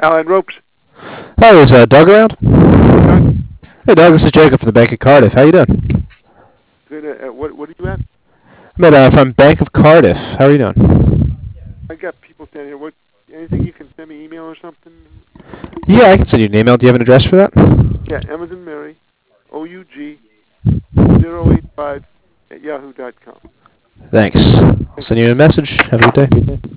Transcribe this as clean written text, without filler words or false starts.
Allied Ropes. Hi, is Doug around? Doug? Hey, Doug, this is Jacob from the Bank of Cardiff. How you doing? Good. What are you at? I'm from Bank of Cardiff. How are you doing? I got people standing here. What? Anything you can send me email or something? Yeah, I can send you an email. Do you have an address for that? Yeah, Amazon Mary, OUG 085 at yahoo.com. Thanks. I'll Thank send you. you a message. Have a good day.